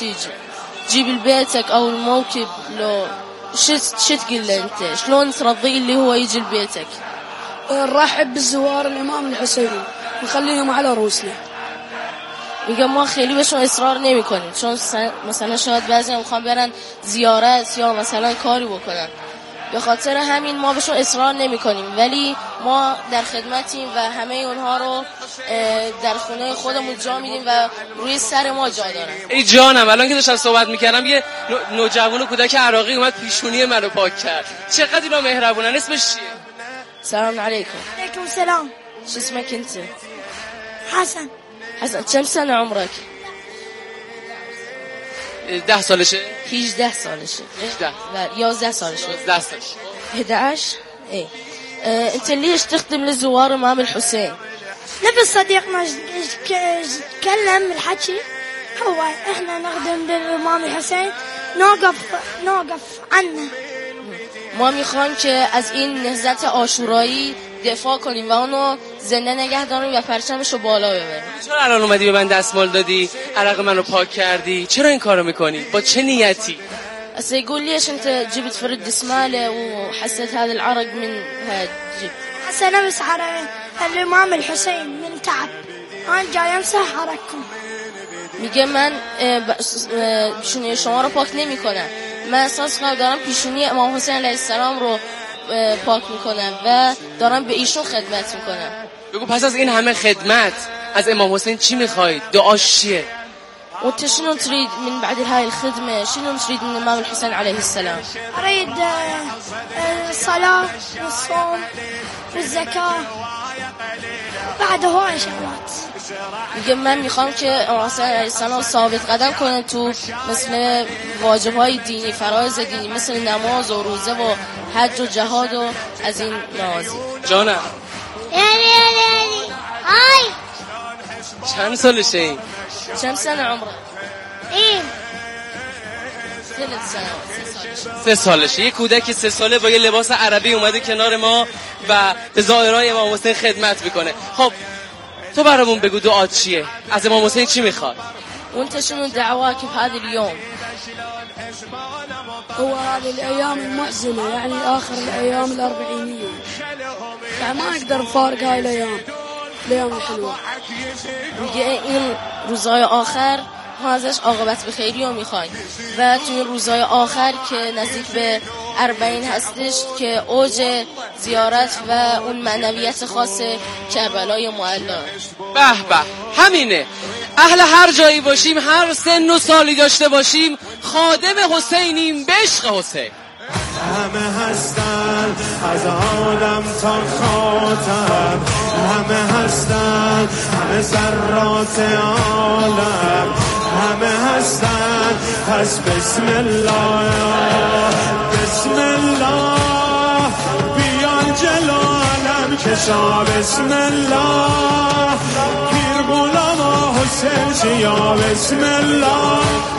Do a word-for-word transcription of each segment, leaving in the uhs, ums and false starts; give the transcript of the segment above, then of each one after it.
تيجي تجيب بيتك أو الموكب لو شت شت تقول له أنت شلون ترضي اللي هو يجي لبيتك؟ نرحب بالزوار الإمام الحسين نخليهم على روسنا. میگم ما خیلی بهشون اصرار نمی کنیم چون مثلا شاید بعضی میخوان برن زیارت یا مثلا کاری بکنن، به خاطر همین ما بهشون اصرار نمی کنیم، ولی ما در خدمتیم و همه اونها رو در خونه خودمون جا میدیم و روی سر ما جا دارن. ای جانم الان که داشتم صحبت میکردم یه نوجوان کودک عراقی اومد پیشونی منو پاک کرد. چقدر اینا مهربونن. اسمش چیه؟ سلام علیکم. علیکم سلام. شو اسمك انت؟ حسن. حسن كم سنة عمرك؟ ده سالشه؟ هجده سالشه. هجده. لا يازده سالشه. يازده سالشه. احد عشر. ايه. اه انت ليش تخدم لزوار امام الحسين؟ نفس صديقنا تكلم الحكي هو احنا نخدم للامام الحسين نوقف نوقف عنه. ما میخوایم که از این نهضت عاشورایی دفاع کنیم و اونو زنده نگه داریم و پرچمش رو بالا ببریم. چرا الان اومدی به من دستمال دادی؟ عرق منو پاک کردی؟ چرا این کارو میکنی؟ با چه نیتی؟ هسه يقول ليش انت جبت فرد دسماله وحسيت هذا العرق من هاد جبت؟ هسه نمسح على الامام الحسين من تعب انا جاي امسح عرقكم. میگه من پیشونی شما رو پاک نمیکنم، من احساس کنم دارم پیشونی امام حسین علیه السلام رو پاک میکنم و دارم به ایشون خدمت میکنم. بگو پس از این همه خدمت از امام حسین چی میخواید؟ دعاش چیه؟ وانت شنو تريد من بعد هاي الخدمة؟ شنو تريد من الإمام الحسين عليه السلام؟ أريد الصلاة والصوم والزكاة بعد هواي شغلات. میگه من میخوام که امام حسین علیه السلام ثابت قدم کنه تو مثل واجب‌های دینی، فرایض دینی مثل نماز و روزه و حج و جهاد و از این موازی. جانم یعنی یعنی های چند سالشه این؟ چند سنه عمره؟ این ثلاث سنوات. سه سالشه. یه کودک سه ساله با یه لباس عربی اومده کنار ما و به زائرای امام حسین خدمت میکنه. خب تو برامون بگو دعا چیه؟ از امام حسین چی میخواد؟ وانت شنو دعواك بهذا اليوم؟ هو هذه الأيام المحزنة يعني آخر الأيام الأربعينية، يعني ما أقدر أفارق هاي الأيام الأيام الحلوة. میگه این روزهای آخر ما ازش عاقبت به خیری رو میخوایم و توی روزهای آخر که نزدیک به اربعین هستش که اوج زیارت و اون معنویت خاص کربلای معلا. به به همینه. اهل هر جایی باشیم، هر سن و سالی داشته باشیم، خادم حسینیم به عشق حسین. همه هستن از آدم تا خاتم، همه هستن همه ذرات عالم، همه هستن پس بسم الله بسم الله بیان جلو علم کشا بسم الله پیر غلام حسین جیا بسم الله.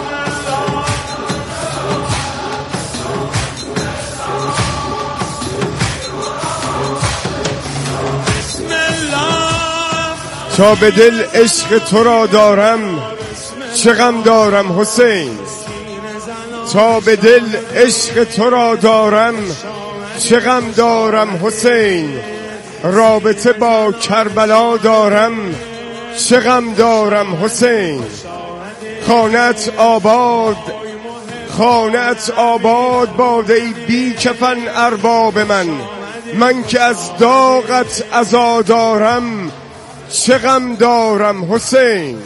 تا به دل عشق تو را دارم چه غم دارم حسین، تا به دل عشق تو را دارم چه غم دارم حسین، رابطه با کربلا دارم چه غم دارم حسین. خانت آباد خانت آباد باد ای بی کفن ارباب من، من که از داغت عزا دارم چه غم دارم حسین.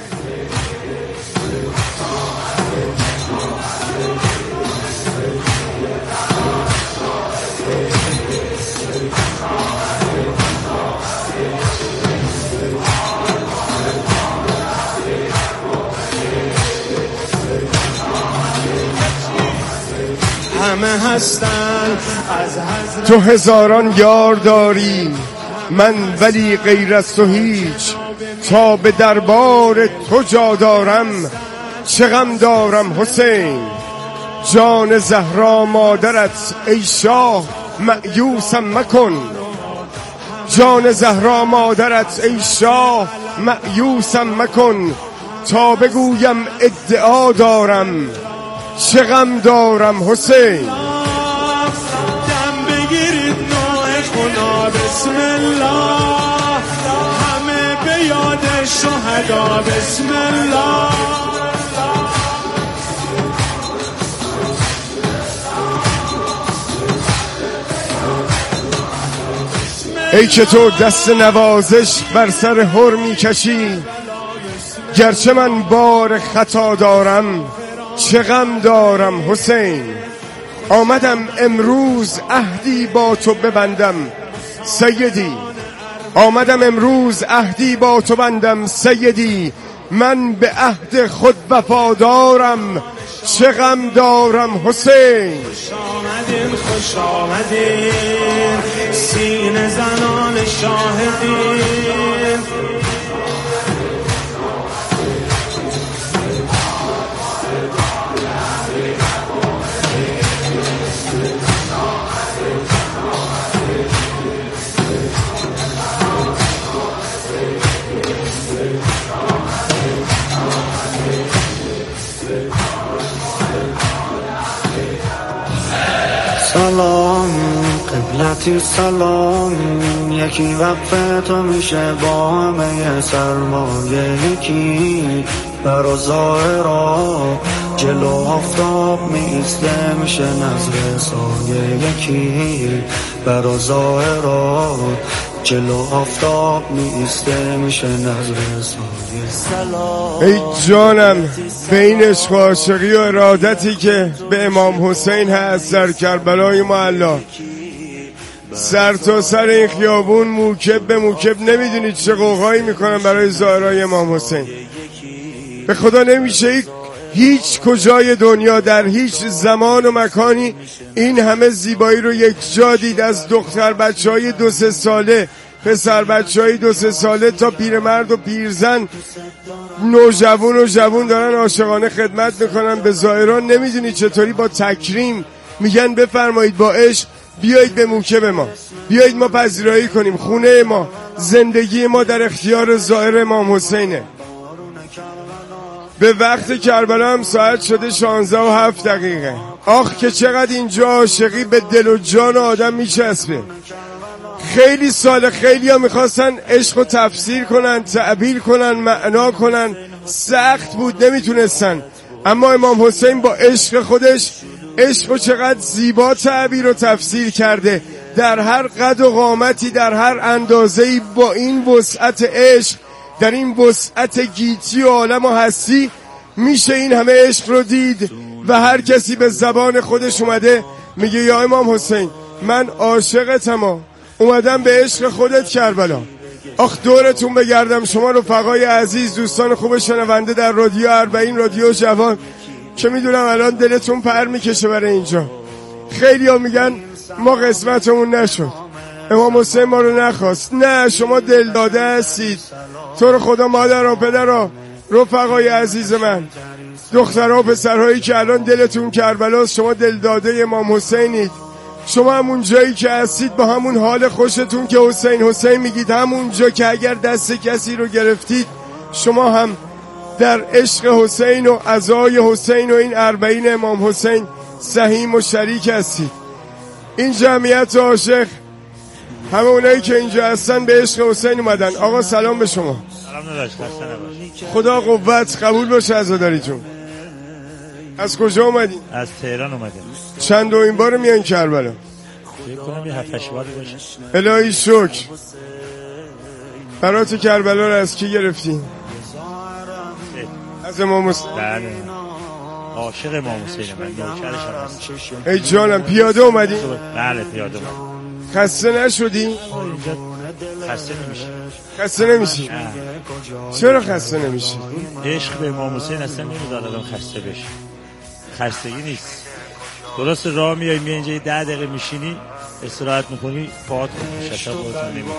همه هستن از حضرت تو هزاران یار داری من ولی غیر از تو هیچ، تا به دربار تو جا دارم چه غم دارم حسین. جان زهرا مادرت ای شاه مأیوسم مکن، جان زهرا مادرت ای شاه مأیوسم مکن، تا بگویم ادعا دارم چه غم دارم حسین. دم بگیرید نوع خدا بسم الله، همه به یاد شهدا بسم الله. ای که تو دست نوازش بر سر هر می کشی، گرچه من بار خطا دارم چه غم دارم حسین. آمدم امروز عهدی با تو ببندم سیدی، آمدم امروز عهدی با تو بندم سیدی. من به عهد خود وفادارم چه غم دارم حسین. خوش آمدین خوش آمدین سینه زنان شاهدین. سلام قبلتی سلام، یکی وقت تو میشه با همه سرمایه، یکی برا ظاهرا جلو آفتاب میسته میشه نظر سایه، یکی برا ظاهرا جلو آفتاب میسته میشه نظر سایه. سلام ای جانم، بین عشق و عاشقی و ارادتی که به امام حسین هست در کربلای معلا، سر تا سر این خیابون موکب به موکب نمیدونید چه قوقایی میکنن برای زائرای امام حسین. به خدا نمیشه هیچ کجای دنیا در هیچ زمان و مکانی این همه زیبایی رو یک جا دید، از دختر بچه های دو سه ساله، پسر بچه های دو سه ساله تا پیرمرد و پیرزن، نوجوان و جوان دارن عاشقانه خدمت میکنن به زائران. نمیدونی چطوری با تکریم میگن بفرمایید با عشق بیایید به موکب ما، بیایید ما پذیرایی کنیم، خونه ما، زندگی ما در اختیار زائر امام حسینه. به وقت کربلا هم ساعت شده شانزده و هفت دقیقه. آخ که چقدر اینجا عاشقی به دل و جان آدم میچسبه. خیلی سال خیلی ها میخواستن عشق رو تفسیر کنن، تعبیر کنن، معنا کنن، سخت بود نمیتونستن. اما امام حسین با عشق خودش عشق رو چقدر زیبا تعبیر و تفسیر کرده. در هر قد و قامتی، در هر اندازه‌ای، با این وسعت عشق، در این وسعت گیتی و عالم و هستی میشه این همه عشق رو دید. و هر کسی به زبان خودش اومده میگه یا امام حسین من عاشقتم، اومدم به عشق خودت کربلا. آخ دورتون بگردم شما رفقای عزیز، دوستان خوب شنونده در رادیو اربعین، رادیو جوان، که میدونم الان دلتون پر میکشه برای اینجا. خیلی ها میگن ما قسمتمون نشد، امام حسین ما رو نخواست. نه، شما دل داده هستید. تو رو خدا مادر و پدر و رفقای عزیز من، دخترها و پسرهایی که الان دلتون کربلاست، شما دل داده امام حسینید. شما همون جایی که هستید با همون حال خوشتون که حسین حسین میگید، همون جا که اگر دست کسی رو گرفتید شما هم در عشق حسین و عزای حسین و این اربعین امام حسین سهیم و شریک هستید. این جمعیت عاشق، همه اونایی که اینجا هستن به عشق حسین اومدن. آقا سلام به شما. سلام نداشت، خسته نباش. خدا قوت قبول باشه عزاداری جون. از کجا اومدین؟ از تهران اومدیم. چند دومین بار میان کربلا؟ فکر کنم یه هفت هشت باری باشه. الهی شکر. برات کربلا رو از کی گرفتین؟ از امام حسین. بله، عاشق امام حسین من، نوکرشم هست. ای جانم، پیاده اومدی؟ بله پیاده اومدیم. خسته نشدی؟ اینجا خسته نمیشه. خسته نمیشی؟ چرا خسته نمیشی؟ عشق به امام حسین اصلا نمیداد آدم خسته بشه. خستگی نیست. درست راه میای می اینجا ده دقیقه میشینی استراحت میکنی، پاهات شتا بازم نمیشه.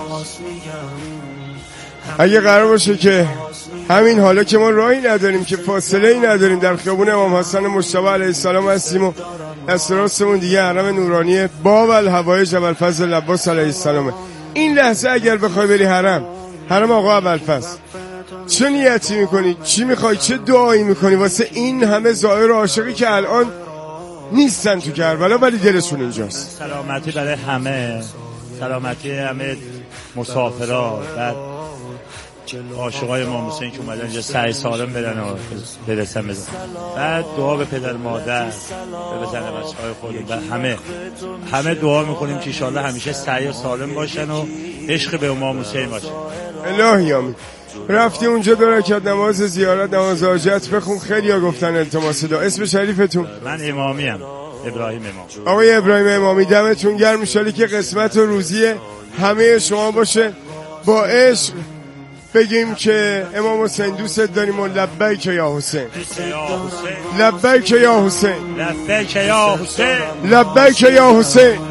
اگه قرار باشه که همین حالا که ما راهی نداریم، که فاصله ای نداریم، در خیابون امام حسن مجتبی علیه السلام هستیم و دست راستمون دیگه حرم نورانی باب الهوایج ابوالفضل عباس علیه السلام. این لحظه اگر بخوای بری حرم، حرم آقا ابوالفضل، چه نیتی میکنی؟ چی میخوای؟ چه دعایی میکنی واسه این همه زائر عاشقی که الان نیستن تو کربلا ولی دلشون اینجاست؟ سلامتی برای همه، سلامتی همه مسافرها، بعد عاشقای امام حسین که اومدن اینجا سعی سالم بدن و برسن بزن، بعد دعا به پدر مادر بزن بچه‌های خودمون و همه همه دعا میکنیم که ان شاءالله همیشه سعی سالم باشن و عشق به امام حسین باشه. الهی آمین. رفتی اونجا دو رکعت نماز زیارت، نماز حاجت بخون. خیلی ها گفتن التماس دعا. اسم شریفتون؟ من امامی ام، ابراهیم امام. آقای ابراهیم امامی دمتون گرم. ان شاءالله که قسمت و روزی همه شما باشه. با عشق بگیم که امام حسین دوست داریم و لبیک یا حسین، لبیک یا حسین، لبیک یا حسین، لبیک یا حسین.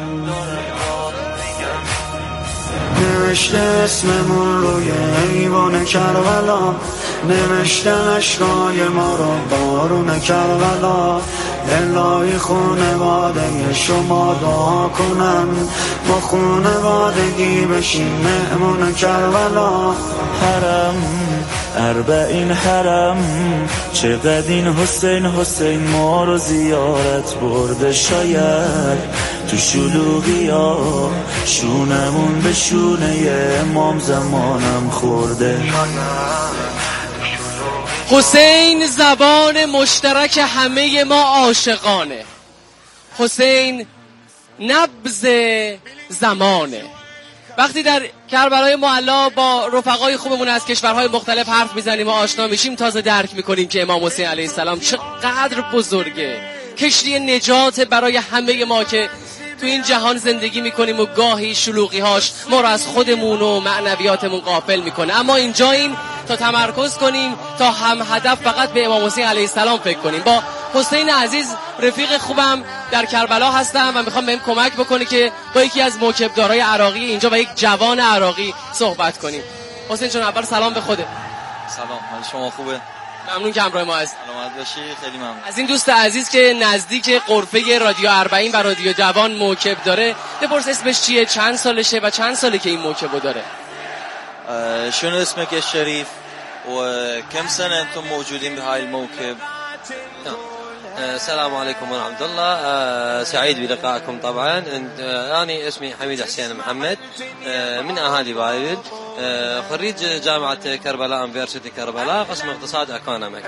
نوشته اسممون روی ایوان کربلا، نوشته اشکای ما رو بارون کربلا. الهی خونواده شما دعا کنن، ما خونوادگی بشیم مهمون کربلا. حرم اربعین حرم، چقدر این حسین حسین ما رو زیارت برده، شاید تو شلوغی ها شونمون به شونه امام زمانم خورده. حسین زبان مشترک همه ما عاشقانه. حسین نبض زمانه. وقتی در کربلای معلا با رفقای خوبمون از کشورهای مختلف حرف میزنیم و آشنا میشیم تازه درک میکنیم که امام حسین علیه السلام چقدر بزرگه. کشتی نجات برای همه ما که تو این جهان زندگی میکنیم و گاهی شلوغی‌هاش ما رو از خودمون و معنویاتمون غافل میکنه. اما اینجاییم تا تمرکز کنیم، تا هم هدف فقط به امام حسین علیه السلام فکر کنیم. با حسین عزیز رفیق خوبم در کربلا هستم و میخوام بهم کمک بکنه که با یکی از موکبدارای عراقی اینجا و یک جوان عراقی صحبت کنیم. حسین جان اول سلام به خوده. سلام، حال شما خوبه؟ ممنون که همراه ما هست. سلامت باشی، خیلی ممنون. از این دوست عزیز که نزدیک غرفه رادیو اربعین و رادیو جوان موکب داره بپرس اسمش چیه، چند سالشه و چند ساله که این موکبو داره؟ شنو اسمك يا شريف وكم سنة أنتم موجودين بهاي الموكب؟ السلام عليكم ورحمة الله. سعيد بلقائكم طبعا. أنا اسمي حميد حسين محمد من أهالي بابل، خريج جامعة كربلاء يونيفرسيتي كربلاء قسم اقتصاد اكونوميك،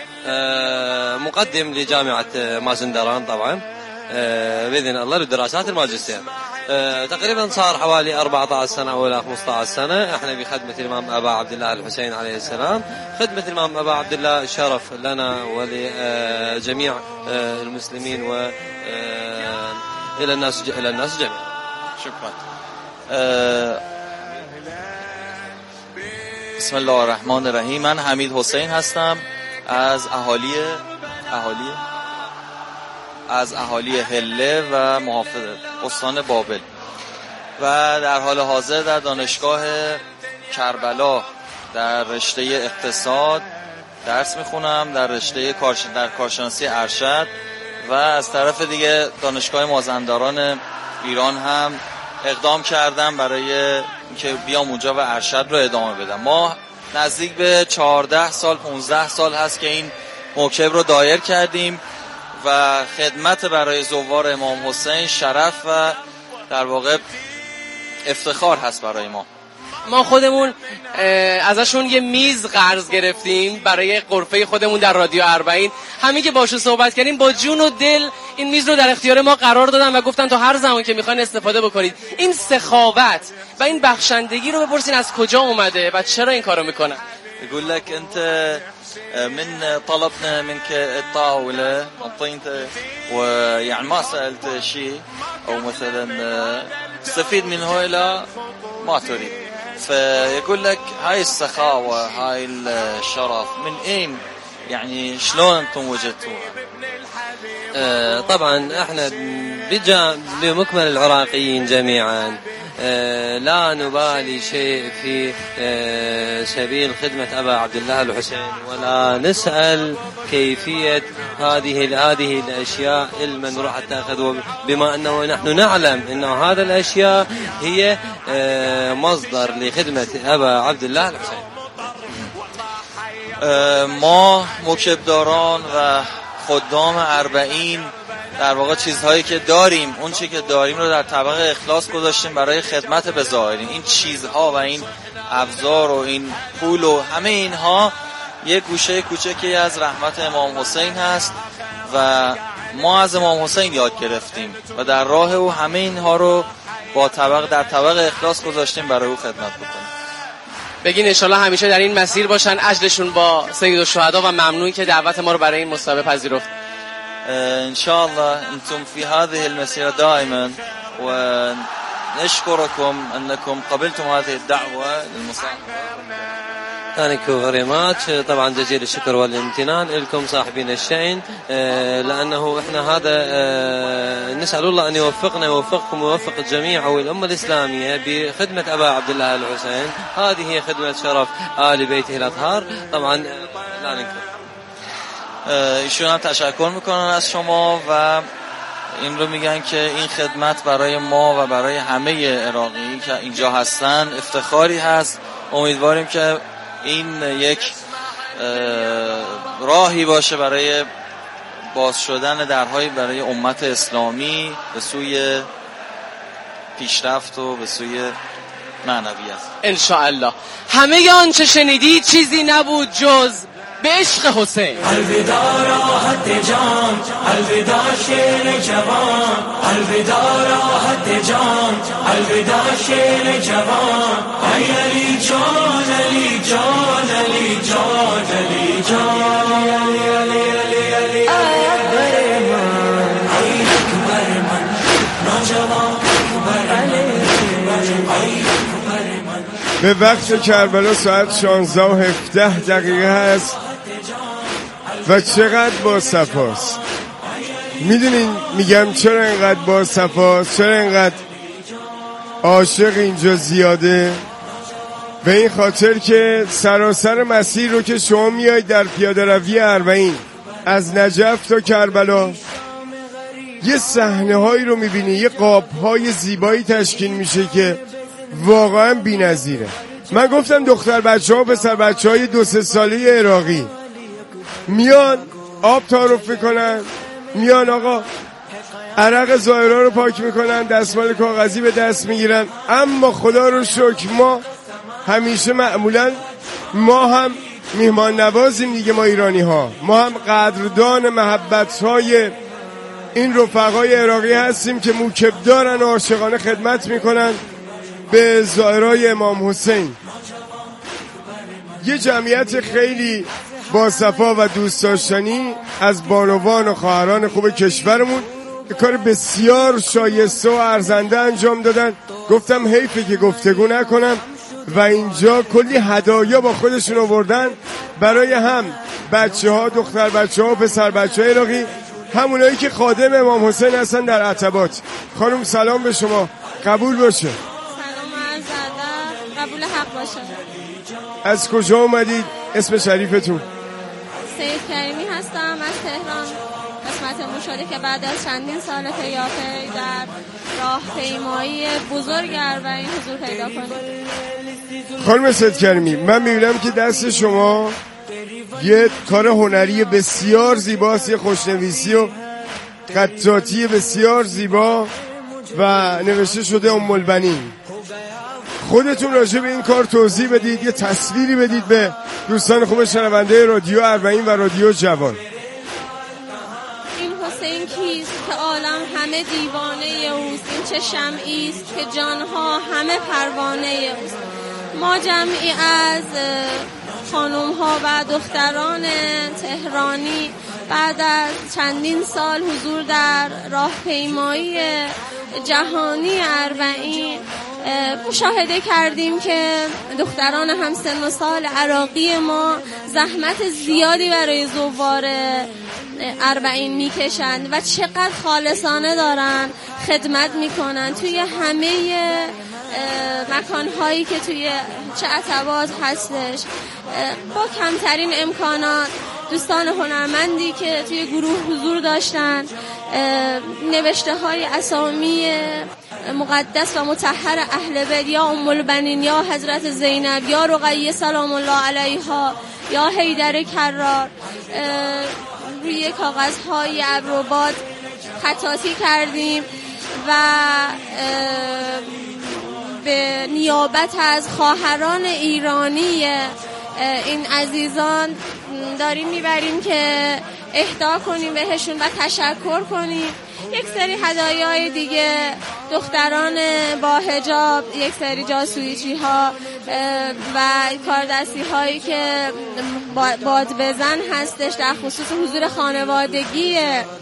مقدم لجامعة مازندران طبعا بإذن الله لدراسات الماجستير. تقريبا صار حوالي أربعة عشر سنة أو خمسة عشر سنة احنا بخدمة الإمام أبا عبد الله الحسين عليه السلام. خدمة الإمام أبا عبد الله شرف لنا ولجميع المسلمين و إلى الناس إلى الناس جميعا. شكرا. بسم الله الرحمن الرحیم. من حمید حسین هستم از اهالی اهالی از اهالی هله و محافظ استان بابل و در حال حاضر در دانشگاه کربلا در رشته اقتصاد درس میخونم، در رشته کارش... در کارشناسی ارشد و از طرف دیگه دانشگاه مازندران ایران هم اقدام کردم برای اینکه بیام اونجا و ارشد رو ادامه بدم. ما نزدیک به چهارده سال پانزده سال هست که این موکب رو دایر کردیم و خدمت برای زوار امام حسین شرف و در واقع افتخار هست برای ما. ما خودمون ازشون یه میز قرض گرفتیم برای غرفه خودمون در رادیو اربعین. همین که باشون صحبت کردیم با جون و دل این میز رو در اختیار ما قرار دادن و گفتن تا هر زمان که میخواین استفاده بکنید. این سخاوت و این بخشندگی رو بپرسین از کجا اومده و چرا این کارو میکنن. يقول لك انت من طلبنا منك الطاولة الطينة ويعني ما سألت شيء او مثلا تستفيد من هؤلاء ما تريد، فيقول لك هاي السخاوة هاي الشرف من اين يعني شلون انتم وجدتوها؟ آه طبعا احنا بجا بمكمل العراقيين جميعا آه لا نبالي شيء في آه سبيل خدمة أبا عبد الله الحسين ولا نسأل كيفية هذه هذه الأشياء من نروح تأخذ، بما أنه نحن نعلم أنه هذا الأشياء هي آه مصدر لخدمة أبا عبد الله الحسين. ما مکبداران و خدام اربعین در واقع چیزهایی که داریم، اون چی که داریم رو در طبق اخلاص گذاشتیم برای خدمت به زائرین. این چیزها و این ابزار و این پول و همه اینها یک گوشه کوچکی از رحمت امام حسین هست و ما از امام حسین یاد گرفتیم و در راه او همه اینها رو با طبق در طبق اخلاص گذاشتیم برای او خدمت بکنیم. بگین انشالله همیشه در این مسیر باشن، اجرشون با سید الشهدا و ممنون که دعوت ما رو برای این مسابقه پذیرفت. ان شاء الله انتم في هذه المسيرة دائما ونشكركم انكم قبلتم هذه الدعوة للمصاحبة. Thank you very much. طبعا جزيل الشكر والامتنان لكم صاحبين الشأن، لأنه إحنا هذا نسأل الله أن يوفقنا ويوفقكم ويوفق الجميع والأمة الإسلامية بخدمة أبا عبد الله الحسين. هذه هي خدمة شرف آل بيته الأطهار. طبعا لا ننكر. ایشون هم تشکر میکنن از شما و این رو میگن که این خدمت برای ما و برای همه عراقی که اینجا هستن افتخاری هست. امیدواریم که این یک راهی باشه برای باز شدن درهای برای امت اسلامی به سوی پیشرفت و به سوی معنویت ان شاء الله. همه آنچه شنیدید چیزی نبود جز به عشق حسین. الوداع راحت جان، الوداع شیر جوان، الوداع راحت جان، الوداع شیر جوان. ای علی جان، علی جان، علی جان، علی جان، علی علی علی علی اکبر من، ای اکبر من، نوجوان اکبر من، ای اکبر من. به وقت کربلا ساعت شانزده و هفده دقیقه هست و چقدر با صفاست. میدونین میگم چرا اینقدر با صفاست، چرا اینقدر عاشق اینجا زیاده؟ به این خاطر که سراسر مسیر رو که شما میایید در پیاده روی اربعین از نجف تا کربلا یه صحنه هایی رو میبینی، یه قاب های زیبایی تشکیل میشه که واقعا بی نظیره. من گفتم دختر بچه ها و پسر بچه های دو سه ساله عراقی میان آب تعارف میکنن، میان آقا عرق زائرها رو پاک میکنن، دستمال کاغذی به دست میگیرن. اما خدا رو شکر ما همیشه معمولا ما هم میهمان نوازیم دیگه، ما ایرانی ها ما هم قدردان محبت های این رفقای عراقی هستیم که موکبدارن و عاشقانه خدمت میکنن به زائرای امام حسین. یه جمعیت خیلی با صفا و دوست داشتنی از بانوان و خواهران خوب کشورمون کار بسیار شایسته و ارزنده انجام دادن. گفتم حیفه که گفتگو نکنم و اینجا کلی هدایا با خودشون آوردن برای هم بچه ها، دختر بچه ها و پسر بچه ها عراقی، همونایی که خادم امام حسین هستن در عتبات. خانم سلام به شما، قبول باشه. سلام عرض ادب، قبول حق باشه. از کجا اومدید؟ اسم شریفتون؟ سید کریمی هستم از تهران. قسمت مشاهده که بعد از چندین سال پیاپی در راهپیمایی بزرگ اربعین حضور پیدا کنید. خانم سید کریمی، من میبینم که دست شما یه کار هنری بسیار زیباست، یه خوشنویسی و خطاطی بسیار زیبا و نوشته شده ام البنین. خودتون راجع به این کار توضیح بدید، یه تصویری بدید به دوستان خوب شنونده رادیو اربعین و رادیو جوان. این حسین کیست که عالم همه دیوانه اوست؟ این چه شمعی است که جانها همه پروانه اوست؟ ما جمعی از خانم ها و دختران تهرانی بعد از چندین سال حضور در راهپیمایی جهانی اربعین مشاهده کردیم که دختران همسن و سال عراقی ما زحمت زیادی برای زوار اربعین میکشند و چقدر خالصانه دارن خدمت میکنن توی همه مکانهایی که توی چه عتبات هستش با کمترین امکانات. دوستان هنرمندی که توی گروه حضور داشتن، نوشته های اسامی مقدس و مطهر اهل بیت، یا ام البنین، یا حضرت زینب، یا رقیه سلام الله علیها، یا حیدر کرار، روی کاغذهای ابروباد خطاطی کردیم و به نیابت از خواهران ایرانی این عزیزان داریم میبریم که اهدا کنیم بهشون و تشکر کنیم. یک سری هدایای دیگه، دختران با حجاب، یک سری جاسویچی ها و کاردستی هایی که باد بزن هستش در خصوص حضور خانوادگی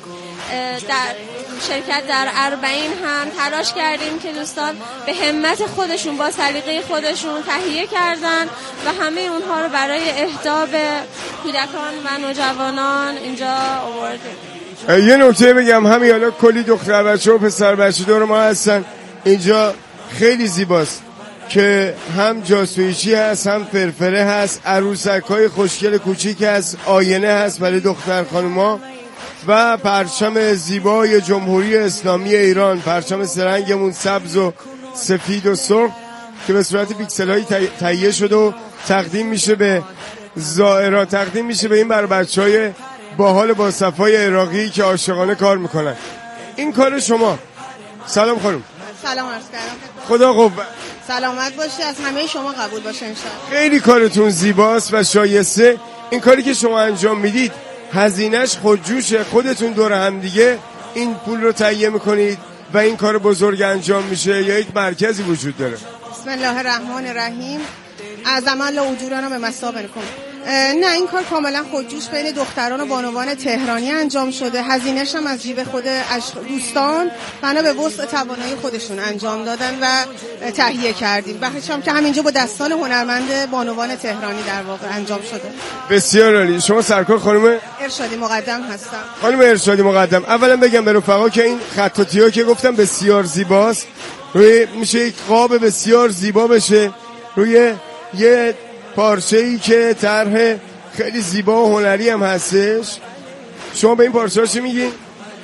در شرکت در اربعین هم تلاش کردیم که دوستان به همت خودشون با سلیقه خودشون تهیه کردن و همه اونها رو برای اهدا به کودکان و نوجوانان اینجا آوردیم. یه نکته بگم، همین حالا کلی دختر بچه و پسر بچه دور ما هستن اینجا. خیلی زیباست که هم جاسویچی هست، هم فرفره هست، عروسک های خوشگل کوچیک هست، آینه هست برای دختر خانوما و پرچم زیبای جمهوری اسلامی ایران، پرچم سرنگمون سبز و سفید و سرخ که به صورت پیکسل هایی تهیه شده و تقدیم میشه به زائران، تقدیم میشه به این بر بچهای باحال با صفای عراقی که عاشقانه کار میکنن. این کار شما. سلام خانم. سلام عرض کردم. خدا قوت. سلامت باشه، از همه شما قبول باشه انشاءالله. خیلی کارتون زیباست و شایسته. این کاری که شما انجام میدید هزینهش خودجوشه، خودتون دور هم دیگه این پول رو تهیه میکنید و این کار بزرگ انجام میشه یا یک مرکزی وجود داره؟ بسم الله الرحمن الرحیم. اعظم الله اجورنا به مثابرکم. نه، این کار کاملا خودجوش بین دختران و بانوان تهرانی انجام شده. هزینه‌اش هم از جیب خود دوستان بنا به وسع توانایی خودشون انجام دادن و تهیه کردیم. بخشش هم که همینجا با دستان هنرمند بانوان تهرانی در واقع انجام شده. بسیار عالی. شما سرکار خانم ارشادی مقدم هستم. خانم ارشادی مقدم، اولا بگم به رفقا که این خطاطی‌ها که گفتم بسیار زیباست، روی میشه یک قاب بسیار زیبا بشه روی یه پارچه‌ای که طرح خیلی زیبا و هنری هم هستش. شما به این پارچه‌ها چی میگین؟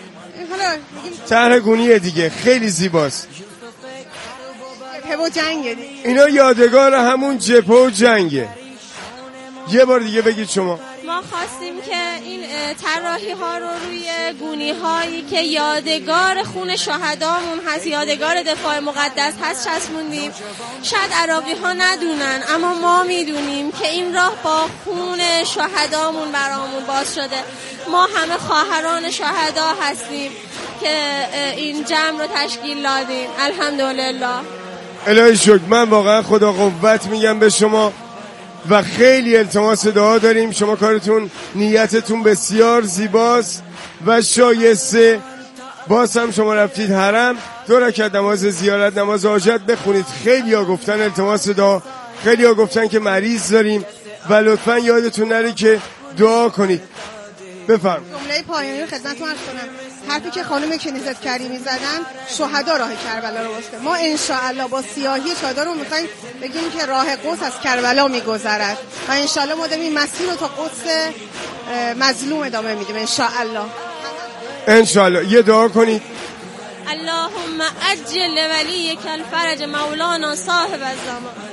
طرح گونیه دیگه، خیلی زیباست. جبهه و جنگه دیگه. اینا یادگار همون جبهه و جنگه. یه بار دیگه بگید شما. ما خواستیم که این طراحی ها رو روی گونی هایی که یادگار خون شهدامون هست، یادگار دفاع مقدس هست چسبوندیم. شاید عراقی ها ندونن اما ما میدونیم که این راه با خون شهدامون برامون باز شده. ما همه خواهران شهدا هستیم که این جمع رو تشکیل دادیم. الحمدلله. الهی شکر. من واقعا خدا قوت میگم به شما و خیلی التماس دعا داریم. شما کارتون، نیتتون بسیار زیباست و شایسته. باز هم شما رفتید حرم، دو رکعت نماز زیارت، نماز حاجت بخونید. خیلی ها گفتن التماس دعا، خیلی ها گفتن که مریض داریم و لطفا یادتون نره که دعا کنید. بفرم. جمله پایانی رو خدمتتون عرض کنم. حرفی که خانم کنیزت کریمی زدن، شهدا راه کربلا رو بسته. ما انشاءالله با سیاهی چادر رو میخوایم بگیم که راه قدس از کربلا میگذرد و انشاءالله ما داریم این مسیر رو تا قدس مظلوم ادامه میدیم انشاءالله. انشاءالله. یه دعا کنید. اللهم عجل ولیک الفرج مولانا صاحب الزمان.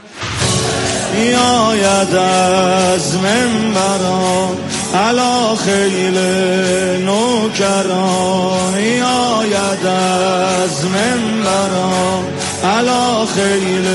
یاید از منبران علا خیل نوکران، یاید از منبران علا خیل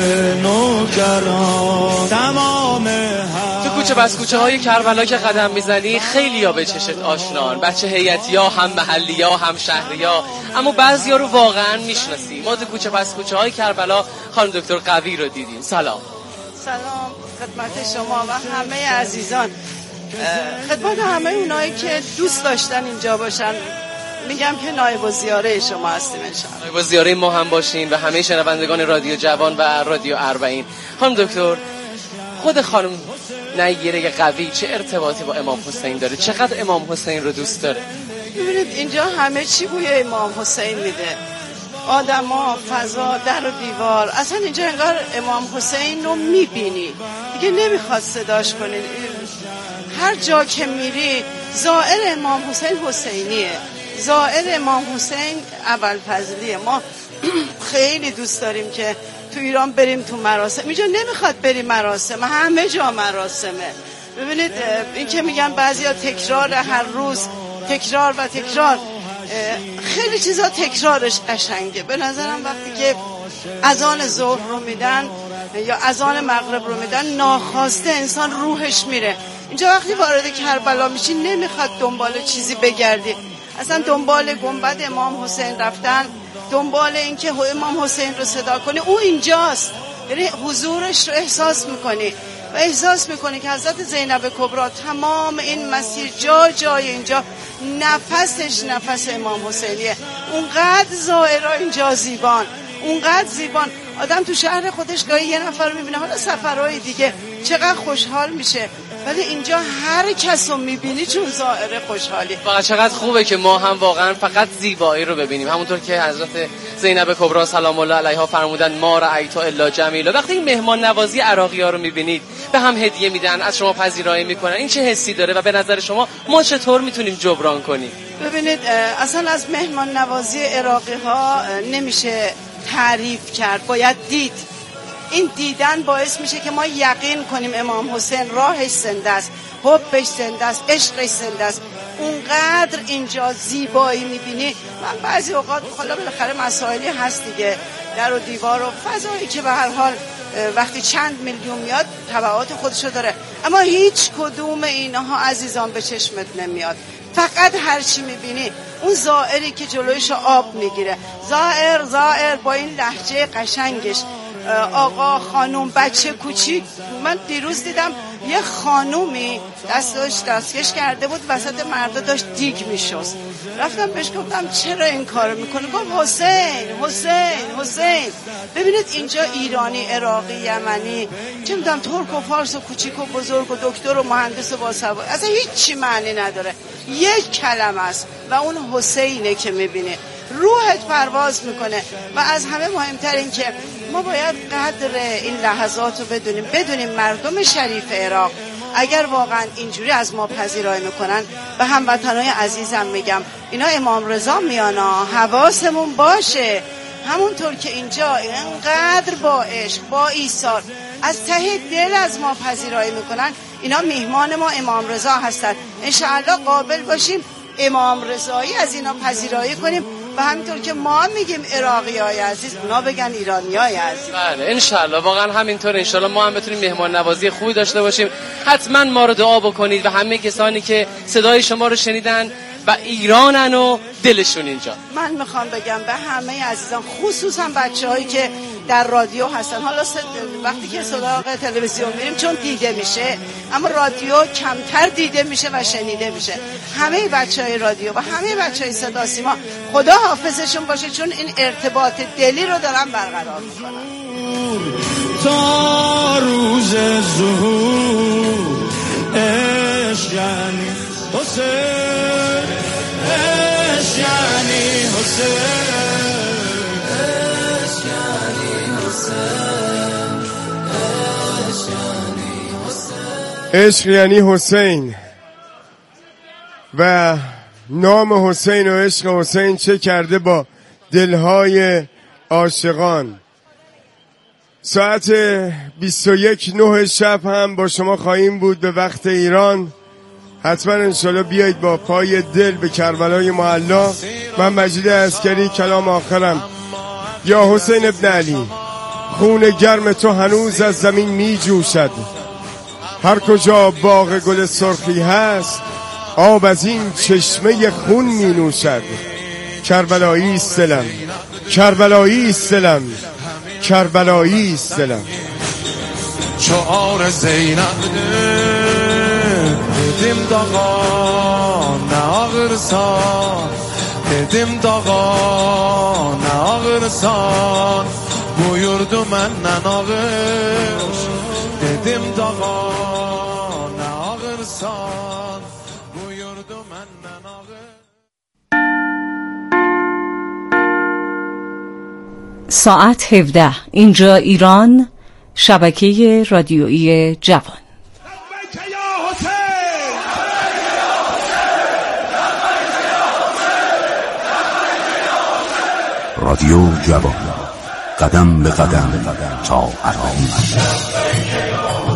نوکران. تمام تو کوچه بس کوچه های کربلا که قدم میزنی خیلی ها به چشت آشنان، بچه هیئتی ها، هم محلی ها، هم شهری ها، اما بعضی ها رو واقعا میشناسی. ما تو کوچه بس کوچه های کربلا خانم دکتر قوی رو دیدیم. سلام. سلام خدمت شما و همه عزیزان، خدمت همه اونایی که دوست داشتن اینجا باشن. میگم که نایب الزیاره شما هستیم انشاءالله. نایب الزیاره ما هم باشین و همه شنوندگان رادیو جوان و رادیو اربعین. خانم دکتر، خود خانم نیره قوی چه ارتباطی با امام حسین داره؟ چقدر امام حسین رو دوست داره؟ ببینید اینجا همه چی بوی امام حسین میده، آدما، فضا، در و دیوار. اصلا اینجا انگار امام حسین رو میبینی دیگه، نمیخواد صداش کنید. هر جا که میری زائر امام حسین حسینیه، زائر امام حسین ابوالفضلیه. ما خیلی دوست داریم که تو ایران بریم تو مراسم، اینجا نمیخواد بریم مراسم، همه جا مراسمه. ببینید این که میگن بعضیا تکرار هر روز، تکرار و تکرار، خیلی چیزا تکرارش قشنگه. به نظرم وقتی که اذان ظهر رو میدن یا اذان مغرب رو میدن ناخواسته انسان روحش میره. اینجا وقتی وارد کربلا میشی نمیخواد دنبال چیزی بگردی، اصلا دنبال گنبد امام حسین رفتن، دنبال اینکه امام حسین رو صدا کنی، او اینجاست، یعنی حضورش رو احساس میکنی و احساس میکنی که حضرت زینب کبری تمام این مسیر جا جای اینجا نفسش نفس امام حسینیه. اونقدر زائرها اینجا زیبان، اونقدر زیبان. آدم تو شهر خودش گاهی یه نفر رو میبینه، حالا سفرهای دیگه چقدر خوشحال میشه، ولی اینجا هر کس رو میبینی چون زائر خوشحالی. واقعا چقدر خوبه که ما هم واقعا فقط زیبایی رو ببینیم، همونطور که حضرت زینب کبری سلام الله علیها فرمودن ما رأیت الا جمیلا. وقتی این مهمان نوازی عراقی‌ها رو میبینید، به هم هدیه میدن، از شما پذیرایی میکنن، این چه حسی داره و به نظر شما ما چطور میتونیم جبران کنیم؟ ببینید اصلا از مهمان نوازی عراقی‌ها نمیشه تعریف کرد، باید دید. این دیدن باعث میشه که ما یقین کنیم امام حسین راهش زنده است، حبش زنده است، عشقش زنده است. اونقدر اینجا زیبایی میبینی. من بعضی اوقات حالا بالاخره مسائلی هست دیگه، در و دیوار و فضایی که به هر حال وقتی چند میلیون میاد تبعات خودشو داره، اما هیچ کدوم اینها عزیزان به چشمت نمیاد. فقط هر چی میبینی اون زائری که جلویش آب میگیره، زائر زائر با این لهجه قشنگش، آقا خانوم بچه کوچیک. من دیروز دیدم یه خانومی دستش دستکش کرده بود، وسط مردا داشت دیگ میشست. رفتم بهش گفتم چرا این کارو میکنه؟ گفت حسین حسین حسین. ببینید اینجا ایرانی، عراقی، یمنی، چه میدونم ترک و فارس و کوچیک و بزرگ و دکتر و مهندس و باسواد، اصلا هیچی معنی نداره، یک کلمه است و اون حسینه که میبینه، روحت پرواز میکنه. و از همه مهمتر این که ما باید قدر این لحظات رو بدونیم، بدونیم مردم شریف عراق اگر واقعا اینجوری از ما پذیرایی میکنن، به هموطنای عزیزم میگم اینا امام رضا میانا، حواسمون باشه. همونطور که اینجا اینقدر با عشق، با ایثار، از ته دل از ما پذیرایی میکنن، اینا میهمان ما امام رضا هستن. انشاءالله قابل باشیم امام رضایی از اینا پذیرایی کنیم و همینطور که ما میگیم عراقی های عزیز، اونا بگن ایرانی های عزیز. بله انشالله واقعا همینطور، انشالله ما هم بتونیم مهمان نوازی خوبی داشته باشیم. حتما ما رو دعا بکنید و همه کسانی که صدای شما رو شنیدن و ایرانن و دلشون اینجا. من میخوام بگم به همه عزیزان، خصوصا بچه هایی که در رادیو هستن، حالا وقتی که سراغ تلویزیون میریم چون دیده میشه، اما رادیو کمتر دیده میشه و شنیده میشه. همه بچه های رادیو و همه بچه های صدا سیما خدا حافظشون باشه، چون این ارتباط دلی رو دارن برقرار میکنن تا روز ظهور. عشق یعنی حسین، عشق یعنی حسین، عشق یعنی حسین، عشق یعنی حسین. و نام حسین و عشق حسین چه کرده با دلهای عاشقان. ساعت بیست و یک نه شب هم با شما خواهیم بود به وقت ایران. حتما انشالله بیایید با پای دل به کربلای معلا. من مجید عسکری، کلام آخرم. یا حسین ابن علی، خون گرم تو هنوز از زمین می جوشد، هر کجا باغ گل سرخی هست آب از این چشمه خون می نوشد. کربلایی سلم، کربلایی سلم، کربلایی سلم. شعار زینب dedim dağa ne ağırsan, dedim dağa ne ağırsan, buyurdu menden ağır, dedim dağa ne ağırsan, buyurdu menden ağır. ساعت هفده اینجا ایران، شبکه رادیویی جوان. لبیک یا حسین، رادیو جوان، قدم به قدم تا اربعین.